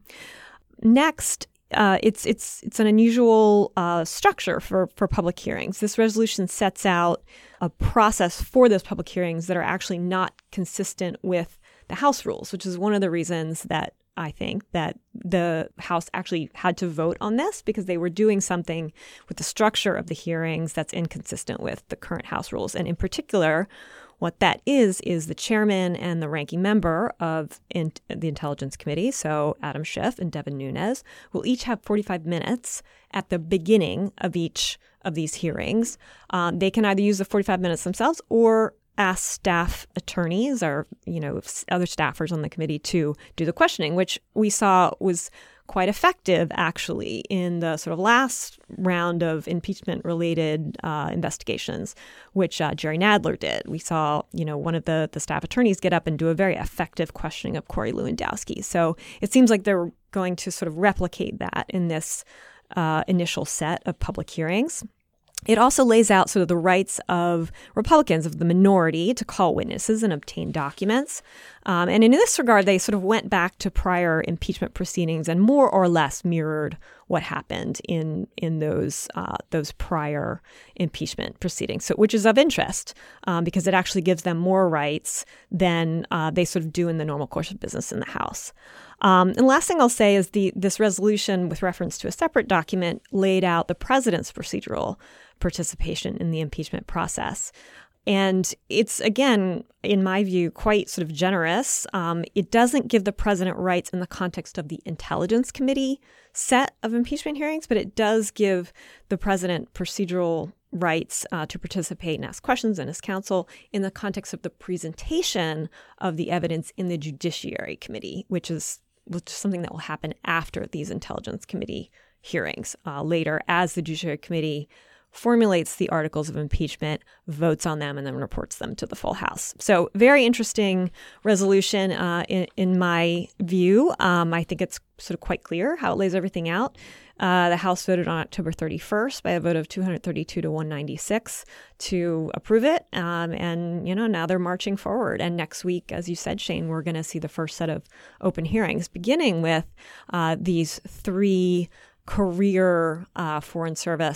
Next, Uh, it's it's it's an unusual uh, structure for, for public hearings. This resolution sets out a process for those public hearings that are actually not consistent with the House rules, which is one of the reasons that I think that the House actually had to vote on this, because they were doing something with the structure of the hearings that's inconsistent with the current House rules. And in particular, what that is, is the chairman and the ranking member of in, the Intelligence Committee, so Adam Schiff and Devin Nunes, will each have forty-five minutes at the beginning of each of these hearings. Um, they can either use the forty-five minutes themselves or ask staff attorneys or, you know, other staffers on the committee to do the questioning, which we saw was quite effective, actually, in the sort of last round of impeachment-related uh, investigations, which uh, Jerry Nadler did. We saw, you know, one of the, the staff attorneys get up and do a very effective questioning of Corey Lewandowski. So it seems like they're going to sort of replicate that in this uh, initial set of public hearings. It also lays out sort of the rights of Republicans, of the minority, to call witnesses and obtain documents. Um, and in this regard, they sort of went back to prior impeachment proceedings and more or less mirrored what happened in in those uh, those prior impeachment proceedings, so which is of interest um, because it actually gives them more rights than uh, they sort of do in the normal course of business in the House. Um, and last thing I'll say is the this resolution, with reference to a separate document, laid out the president's procedural participation in the impeachment process. And it's, again, in my view, quite sort of generous. Um, it doesn't give the president rights in the context of the Intelligence Committee set of impeachment hearings, but it does give the president procedural rights uh, to participate and ask questions and his counsel in the context of the presentation of the evidence in the Judiciary Committee, which is, which is something that will happen after these Intelligence Committee hearings uh, later, as the Judiciary Committee formulates the articles of impeachment, votes on them, and then reports them to the full House. So very interesting resolution uh, in, in my view. Um, I think it's sort of quite clear how it lays everything out. Uh, the House voted on October thirty-first by a vote of two hundred thirty-two to one ninety-six to approve it. Um, and, you know, now they're marching forward. And next week, as you said, Shane, we're going to see the first set of open hearings, beginning with uh, these three career uh, Foreign Service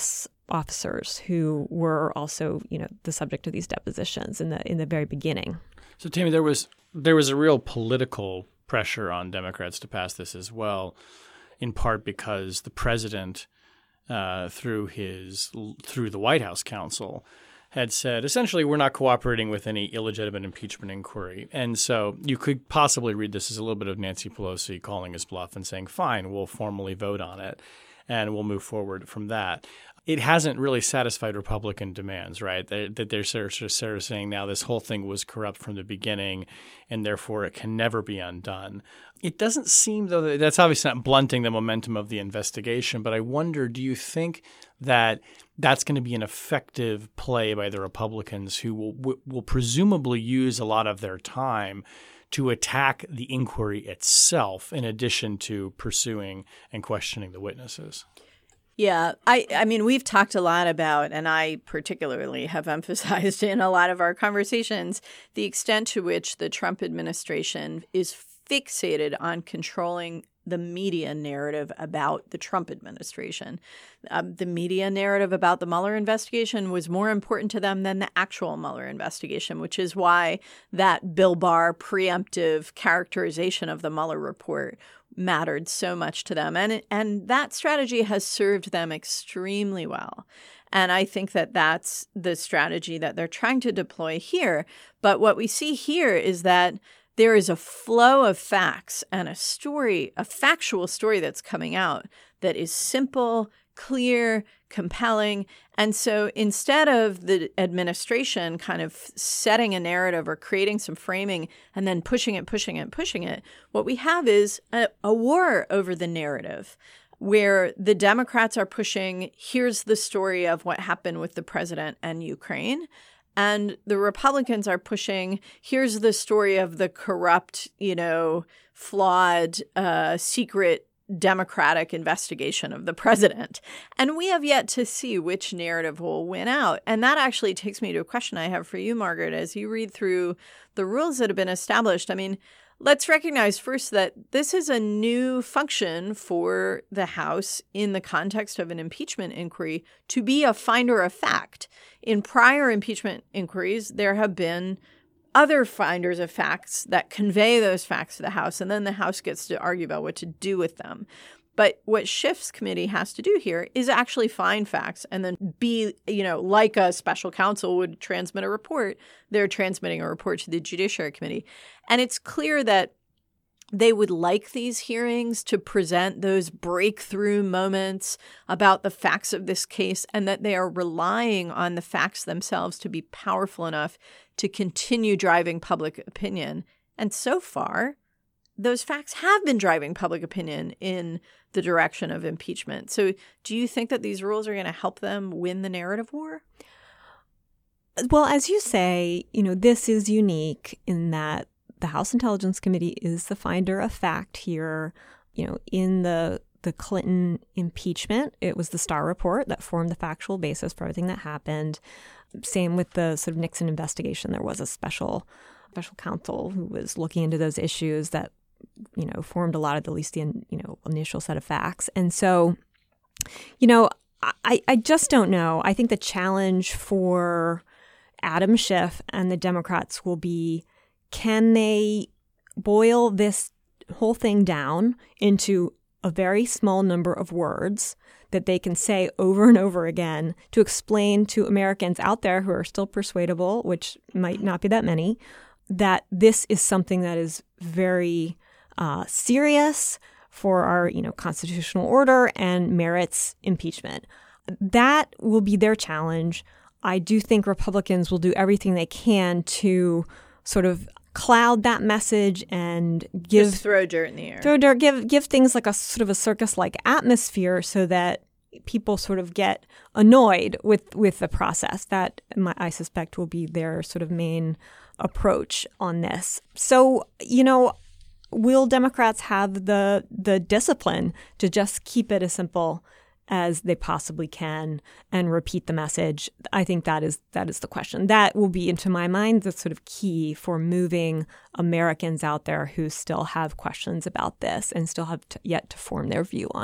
officers who were also, you know, the subject of these depositions in the in the very beginning. So, Tammy, there was there was a real political pressure on Democrats to pass this as well, in part because the president, uh, through his through the White House counsel, had said, essentially, we're not cooperating with any illegitimate impeachment inquiry. And so you could possibly read this as a little bit of Nancy Pelosi calling his bluff and saying, fine, we'll formally vote on it and we'll move forward from that. It hasn't really satisfied Republican demands, right? That, that they're sort of, sort of saying now this whole thing was corrupt from the beginning and therefore it can never be undone. It doesn't seem, though, that that's obviously not blunting the momentum of the investigation, but I wonder, do you think that that's going to be an effective play by the Republicans who will will presumably use a lot of their time to attack the inquiry itself in addition to pursuing and questioning the witnesses? Yeah, I, I mean, we've talked a lot about, and I particularly have emphasized in a lot of our conversations, the extent to which the Trump administration is fixated on controlling the media narrative about the Trump administration. Um, the media narrative about the Mueller investigation was more important to them than the actual Mueller investigation, which is why that Bill Barr preemptive characterization of the Mueller report mattered so much to them. And, and that strategy has served them extremely well. And I think that that's the strategy that they're trying to deploy here. But what we see here is that there is a flow of facts and a story, a factual story that's coming out that is simple, clear, compelling. And so instead of the administration kind of setting a narrative or creating some framing and then pushing it, pushing it, pushing it, what we have is a, a war over the narrative where the Democrats are pushing, here's the story of what happened with the president and Ukraine. And the Republicans are pushing, here's the story of the corrupt, you know, flawed, uh, secret Democratic investigation of the president. And we have yet to see which narrative will win out. And that actually takes me to a question I have for you, Margaret, as you read through the rules that have been established. I mean, let's recognize first that this is a new function for the House in the context of an impeachment inquiry to be a finder of fact. In prior impeachment inquiries, there have been other finders of facts that convey those facts to the House, and then the House gets to argue about what to do with them. But what Schiff's committee has to do here is actually find facts and then be, you know, like a special counsel would transmit a report, they're transmitting a report to the Judiciary Committee. And it's clear that they would like these hearings to present those breakthrough moments about the facts of this case, and that they are relying on the facts themselves to be powerful enough to continue driving public opinion. And so far, those facts have been driving public opinion in the direction of impeachment. So do you think that these rules are going to help them win the narrative war? Well, as you say, you know, this is unique in that the House Intelligence Committee is the finder of fact here. You know, in the the Clinton impeachment, it was the Starr report that formed the factual basis for everything that happened. Same with the sort of Nixon investigation. There was a special special counsel who was looking into those issues that, you know, formed a lot of the, at least the, you know, initial set of facts. And so, you know, I, I just don't know. I think the challenge for Adam Schiff and the Democrats will be, can they boil this whole thing down into a very small number of words that they can say over and over again to explain to Americans out there who are still persuadable, which might not be that many, that this is something that is very uh, serious for our, you know, constitutional order and merits impeachment. That will be their challenge. I do think Republicans will do everything they can to sort of cloud that message and give Just throw dirt in the air. Throw dirt, give give things like a sort of a circus-like atmosphere so that people sort of get annoyed with, with the process. That, my, I suspect, will be their sort of main approach on this. So, you know, will Democrats have the the discipline to just keep it as simple as they possibly can and repeat the message? I think that is that is the question. That will be, into my mind, the sort of key for moving Americans out there who still have questions about this and still have to, yet to form their view on it.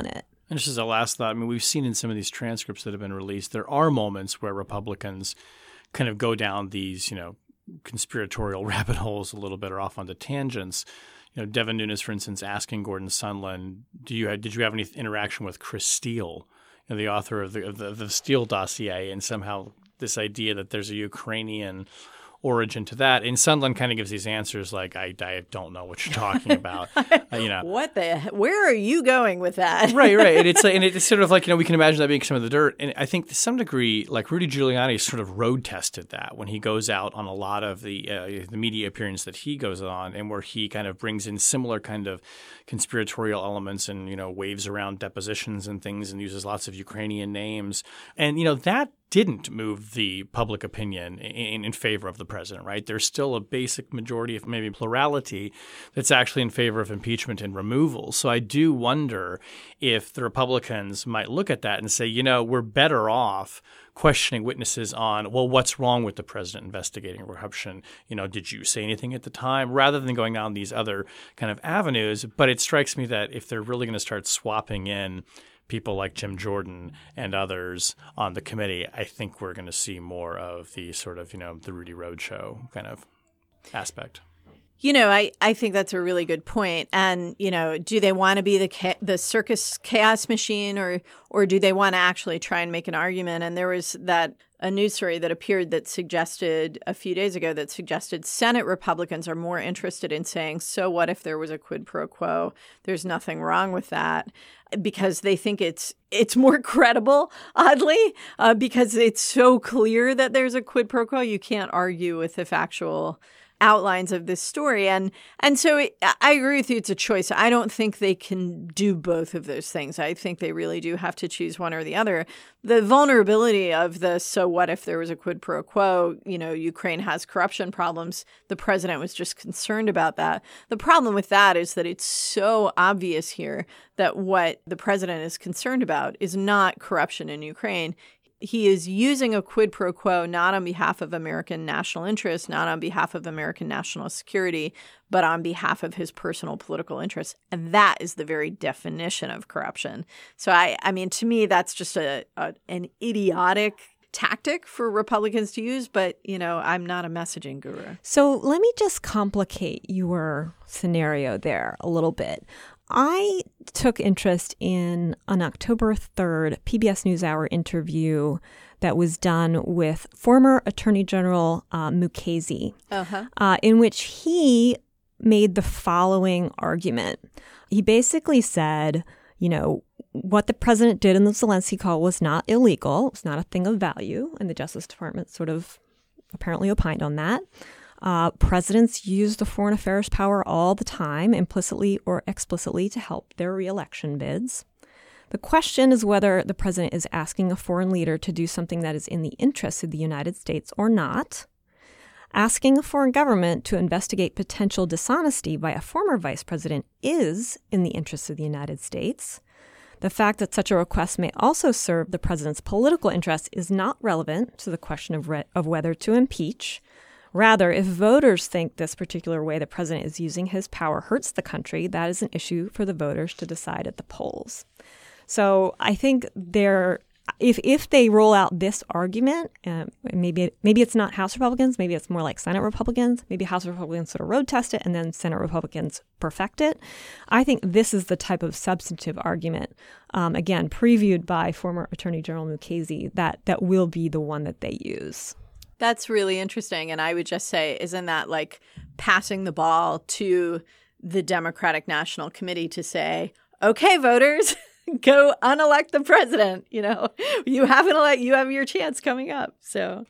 And just as a last thought, I mean, we've seen in some of these transcripts that have been released, there are moments where Republicans kind of go down these, you know, conspiratorial rabbit holes a little bit or off onto tangents. You know, Devin Nunes, for instance, asking Gordon Sondland, "Do you did you have any interaction with Chris Steele, you know, the author of the, of the of the Steele dossier?" And somehow this idea that there's a Ukrainian origin to that. And Sondland kind of gives these answers like, I, I don't know what you're talking about. uh, you know, what the? Where are you going with that? right, right. And it's like, and it's sort of like, you know, we can imagine that being some of the dirt. And I think to some degree, like Rudy Giuliani sort of road tested that when he goes out on a lot of the uh, the media appearances that he goes on, and where he kind of brings in similar kind of conspiratorial elements and, you know, waves around depositions and things and uses lots of Ukrainian names. And, you know, that didn't move the public opinion in, in favor of the president, right? There's still a basic majority, if maybe plurality, that's actually in favor of impeachment and removal. So I do wonder if the Republicans might look at that and say, you know, we're better off questioning witnesses on, well, what's wrong with the president investigating corruption? You know, did you say anything at the time? Rather than going down these other kind of avenues. But it strikes me that if they're really going to start swapping in people like Jim Jordan and others on the committee, I think we're going to see more of the sort of, you know, the Rudy Roadshow kind of aspect. You know, I, I think that's a really good point. And, you know, do they want to be the cha- the circus chaos machine, or or do they want to actually try and make an argument? And there was that a news story that appeared that suggested a few days ago that suggested Senate Republicans are more interested in saying, so what if there was a quid pro quo? There's nothing wrong with that, because they think it's it's more credible, oddly, uh, because it's so clear that there's a quid pro quo. You can't argue with the factual outlines of this story. And and so it, I agree with you. It's a choice. I don't think they can do both of those things. I think they really do have to choose one or the other. The vulnerability of the, so what if there was a quid pro quo, you know, Ukraine has corruption problems. The president was just concerned about that. The problem with that is that it's so obvious here that what the president is concerned about is not corruption in Ukraine. He is using a quid pro quo not on behalf of American national interests, not on behalf of American national security, but on behalf of his personal political interests. And that is the very definition of corruption. So, I, I mean, to me, that's just a, a an idiotic tactic for Republicans to use. But, you know, I'm not a messaging guru. So let me just complicate your scenario there a little bit. I took interest in an October third P B S NewsHour interview that was done with former Attorney General uh, Mukasey, uh-huh. uh, in which he made the following argument. He basically said, you know, what the president did in the Zelensky call was not illegal. It was not a thing of value. And the Justice Department sort of apparently opined on that. Uh, presidents use the foreign affairs power all the time, implicitly or explicitly, to help their reelection bids. The question is whether the president is asking a foreign leader to do something that is in the interests of the United States or not. Asking a foreign government to investigate potential dishonesty by a former vice president is in the interests of the United States. The fact that such a request may also serve the president's political interests is not relevant to the question of, re- of whether to impeach. Rather, if voters think this particular way the president is using his power hurts the country, that is an issue for the voters to decide at the polls. So I think they're, if if they roll out this argument, uh, maybe maybe it's not House Republicans, maybe it's more like Senate Republicans, maybe House Republicans sort of road test it and then Senate Republicans perfect it. I think this is the type of substantive argument, um, again, previewed by former Attorney General Mukasey, that that will be the one that they use. That's really interesting. And I would just say, isn't that like passing the ball to the Democratic National Committee to say, okay, voters, go unelect the president. You know, you haven't elect, you have your chance coming up. So,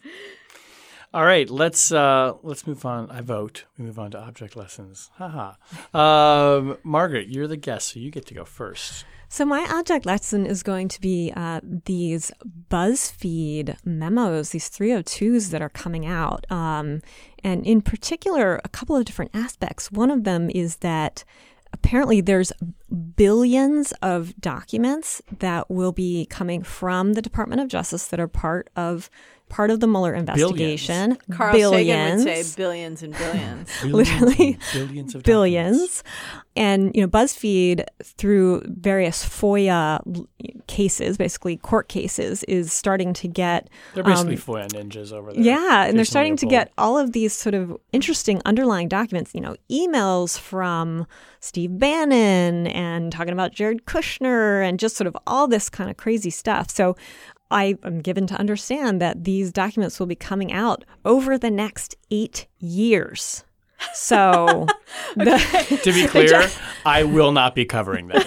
all right, let's uh, let's move on. I vote. We move on to object lessons. Haha. Um, Margaret, you're the guest, so you get to go first. So my object lesson is going to be uh, these BuzzFeed memos, these three oh twos that are coming out. Um, and in particular, a couple of different aspects. One of them is that apparently there's billions of documents that will be coming from the Department of Justice that are part of part of the Mueller investigation. Billions. Carl billions. Sagan would say billions and billions. Literally billions of billions. documents. And, you know, BuzzFeed, through various FOIA cases, basically court cases, is starting to get... They're basically um, FOIA ninjas over there. Yeah, and they're Jason starting to Leopold. get all of these sort of interesting underlying documents, you know, emails from Steve Bannon and talking about Jared Kushner and just sort of all this kind of crazy stuff. So I am given to understand that these documents will be coming out over the next eight years. So, the, To be clear, I will not be covering them.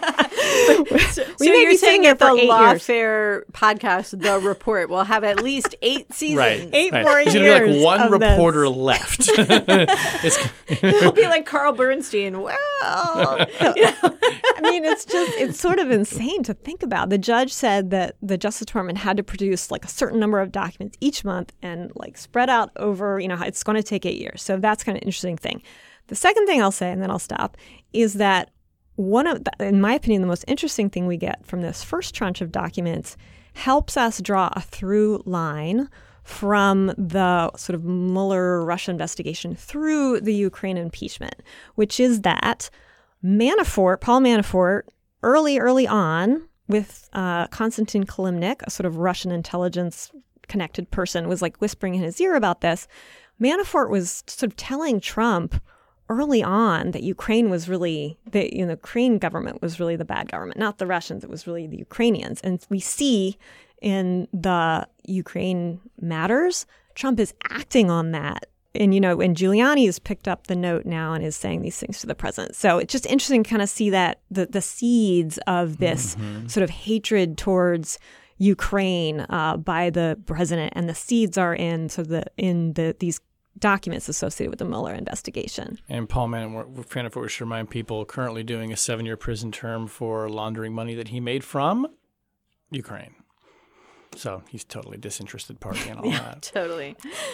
So, We so may you're be saying sitting here that the for eight years. Lawfare podcast, The Report, will have at least eight seasons. Right. Eight right. more There's going to be years like one of this. reporter left. It's, It'll be like Carl Bernstein. Well, you know. I mean, it's just, it's sort of insane to think about. The judge said that the Justice Department had to produce like a certain number of documents each month and like spread out over, you know, it's going to take eight years. So that's kind of an interesting thing. The second thing I'll say, and then I'll stop, is that one of, the, in my opinion, the most interesting thing we get from this first tranche of documents helps us draw a through line from the sort of Mueller Russia investigation through the Ukraine impeachment, which is that Manafort, Paul Manafort, early, early on with uh, Konstantin Kilimnik, a sort of Russian intelligence connected person, was like whispering in his ear about this. Manafort was sort of telling Trump early on that Ukraine was really, the you know, Ukraine government was really the bad government, not the Russians. It was really the Ukrainians. And we see in the Ukraine matters, Trump is acting on that. And, you know, and Giuliani has picked up the note now and is saying these things to the president. So it's just interesting to kind of see that the, the seeds of this mm-hmm. sort of hatred towards Ukraine uh, by the president, and the seeds are in sort of the in the these documents associated with the Mueller investigation. And Paul Manafort should remind people currently doing a seven-year prison term for laundering money that he made from Ukraine. So he's totally disinterested party and all yeah, that. Totally.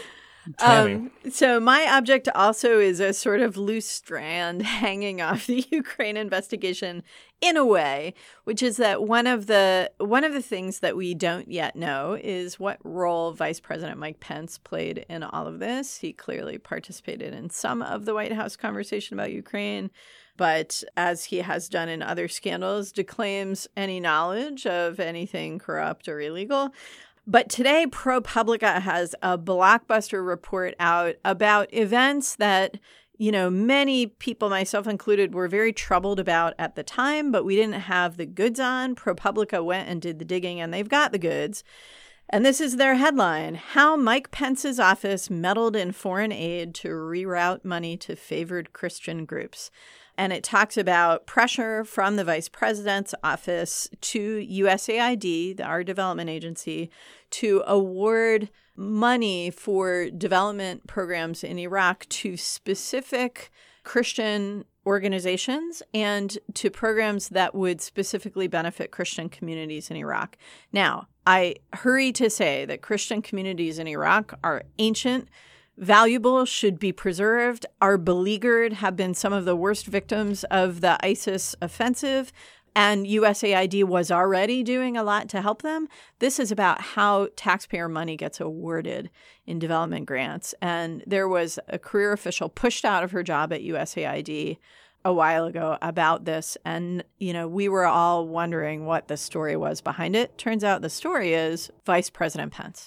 Tammy. Um, so my object also is a sort of loose strand hanging off the Ukraine investigation in a way, which is that one of the one of the things that we don't yet know is what role Vice President Mike Pence played in all of this. He clearly participated in some of the White House conversation about Ukraine, but as he has done in other scandals, disclaims any knowledge of anything corrupt or illegal. But today, ProPublica has a blockbuster report out about events that, you know, many people, myself included, were very troubled about at the time, but we didn't have the goods on. ProPublica went and did the digging, and they've got the goods. And this is their headline: How Mike Pence's office meddled in foreign aid to reroute money to favored Christian groups. And it talks about pressure from the vice president's office to U S A I D, our development agency, to award money for development programs in Iraq to specific Christian organizations and to programs that would specifically benefit Christian communities in Iraq. Now, I hurry to say that Christian communities in Iraq are ancient, valuable, should be preserved, are beleaguered, have been some of the worst victims of the ISIS offensive, and U S A I D was already doing a lot to help them. This is about how taxpayer money gets awarded in development grants. And there was a career official pushed out of her job at U S A I D a while ago about this. And, you know, we were all wondering what the story was behind it. Turns out the story is Vice President Pence.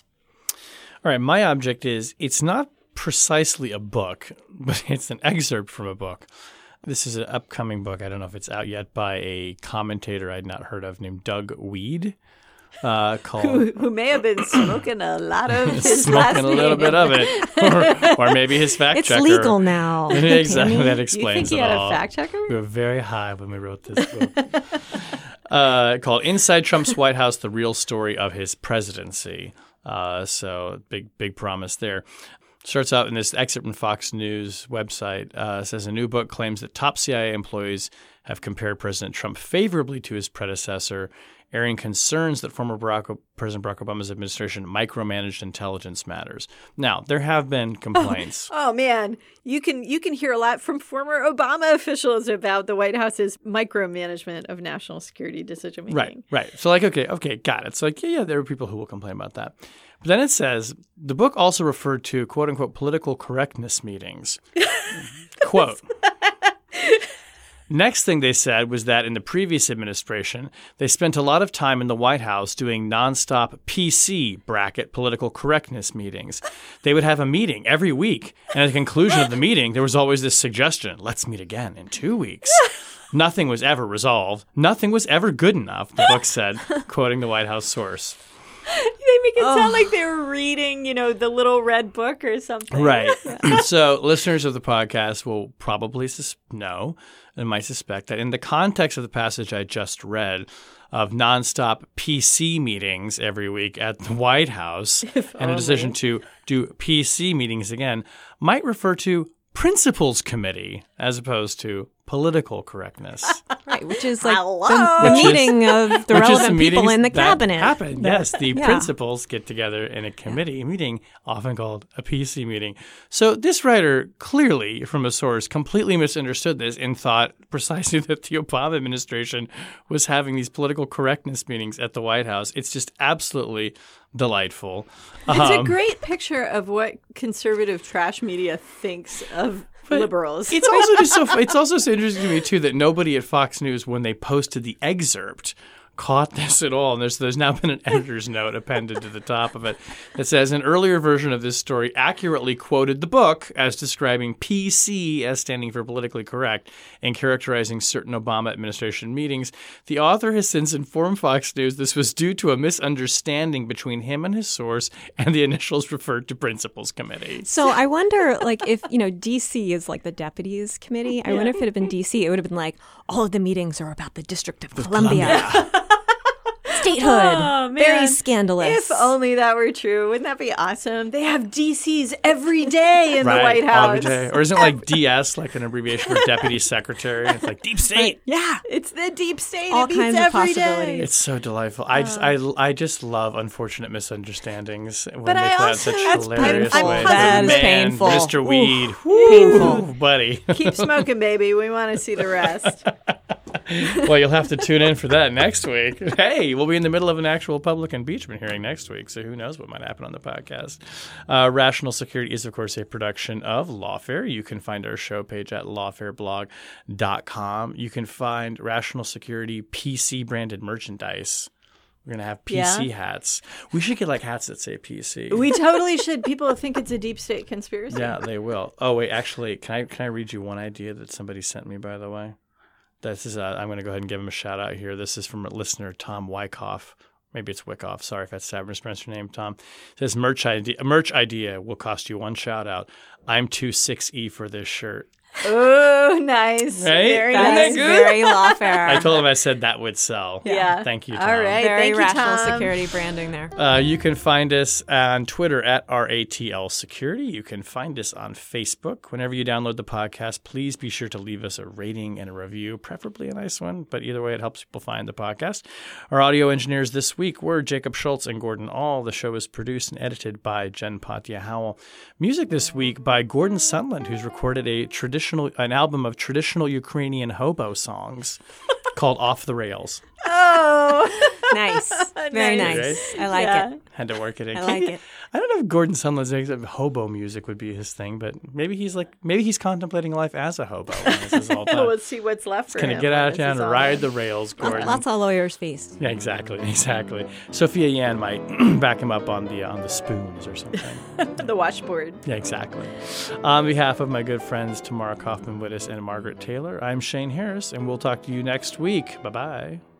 All right. My object is, it's not precisely a book, but it's an excerpt from a book. This is an upcoming book. I don't know if it's out yet, by a commentator I'd not heard of named Doug Weed. Uh, called who, who may have been smoking a lot of his smoking last a little name. bit of it, or, or maybe his fact It's checker. legal now. Exactly, that You explains think he it had all. a fact checker? We were very high when we wrote this book. uh, called "Inside Trump's White House: The Real Story of His Presidency." Uh, so big, big promise there. Starts out in this excerpt from Fox News website. Uh, says a new book claims that top C I A employees have compared President Trump favorably to his predecessor, airing concerns that former Barack, President Barack Obama's administration micromanaged intelligence matters. Now, there have been complaints. Oh, oh man, you can you can hear a lot from former Obama officials about the White House's micromanagement of national security decision making. Right, right. So like, okay, okay, got it. So like, yeah, yeah, there are people who will complain about that. But then it says the book also referred to quote unquote political correctness meetings. Quote. Next thing they said was that in the previous administration, they spent a lot of time in the White House doing nonstop P C bracket political correctness meetings. They would have a meeting every week, and at the conclusion of the meeting, there was always this suggestion, let's meet again in two weeks. Nothing was ever resolved. Nothing was ever good enough, the book said, quoting the White House source. They make it Oh. sound like they were reading, you know, the little red book or something. Right. So listeners of the podcast will probably sus- know and might suspect that in the context of the passage I just read of nonstop P C meetings every week at the White House and a decision to do P C meetings again might refer to Principals Committee as opposed to political correctness. Right, which is like Hello? the, the Which is- meeting of the Which is the relevant people meetings in the that cabinet. happen. Yes, the Yeah. principals get together in a committee meeting, often called a P C meeting. So this writer clearly, from a source, completely misunderstood this and thought precisely that the Obama administration was having these political correctness meetings at the White House. It's just absolutely delightful. It's a Um, great picture of what conservative trash media thinks of liberals. It's also just so. It's also so interesting to me too that nobody at Fox News, when they posted the excerpt, caught this at all. And there's there's now been an editor's note appended to the top of it that says an earlier version of this story accurately quoted the book as describing P C as standing for politically correct and characterizing certain Obama administration meetings. The author has since informed Fox News this was due to a misunderstanding between him and his source, and the initials referred to Principals Committee. So I wonder, like, if, you know, D C is like the deputies committee. I wonder if it had been D C, it would have been like, all of the meetings are about the District of Columbia. Statehood. Oh, man. Very scandalous. If only that were true. Wouldn't that be awesome? They have D Cs every day in the White House. Every day. Or isn't it like D S, like an abbreviation for Deputy Secretary? It's like Deep State. Yeah. It's the deep state. All it meets kinds of every day. possibilities. It's so delightful. I just, I, I just love unfortunate misunderstandings when But they I come out in also- such That's hilarious painful. ways. That is Man, painful. Mister Ooh. Weed. Painful. Woo, buddy. Keep smoking, baby. We want to see the rest. Well, you'll have to tune in for that next week. Hey, we'll be in the middle of an actual public impeachment hearing next week, so who knows what might happen on the podcast. Uh, Rational Security is, of course, a production of Lawfare. You can find our show page at lawfare blog dot com. You can find Rational Security P C-branded merchandise. We're going to have P C Yeah. hats. We should get, like, hats that say P C. We totally should. People think it's a deep state conspiracy. Yeah, they will. Oh, wait, actually, can I can I read you one idea that somebody sent me, by the way? This is, uh, I'm going to go ahead and give him a shout out here. This is from a listener, Tom Wyckoff. Maybe it's Wyckoff. Sorry if that's how I mispronounced your name, Tom. It says, merch idea, merch idea will cost you one shout out. I'm too six E for this shirt. Oh, nice. Right? Very Isn't that nice. good? Very lawfare. I told him I said that would sell. Yeah. Thank you, Tom. All right. Very Thank you, rational Tom. security branding there. Uh, you can find us on Twitter at R A T L Security. You can find us on Facebook. Whenever you download the podcast, please be sure to leave us a rating and a review, preferably a nice one, but either way, it helps people find the podcast. Our audio engineers this week were Jacob Schultz and Gordon All. The show is produced and edited by Jen Patja Howell. Music this week by Gordon Sutherland, who's recorded a traditional an album of traditional Ukrainian hobo songs called Off the Rails. Oh. Nice. Very Nice. nice. I like Yeah. it. Had to work it in. I like it. I don't know if Gordon Sutherland's makes up hobo music would be his thing, but maybe he's like maybe he's contemplating life as a hobo. When this is all done. Let's see what's left for Gonna him. get when out this of town is and all ride done. the rails, Gordon. Lots of lawyers' fees. Yeah, exactly, exactly. Sophia Yan might back him up on the on the spoons or something. the washboard. Yeah, exactly. On behalf of my good friends Tamara Kaufman-Wittes and Margaret Taylor, I'm Shane Harris, and we'll talk to you next week. Bye bye.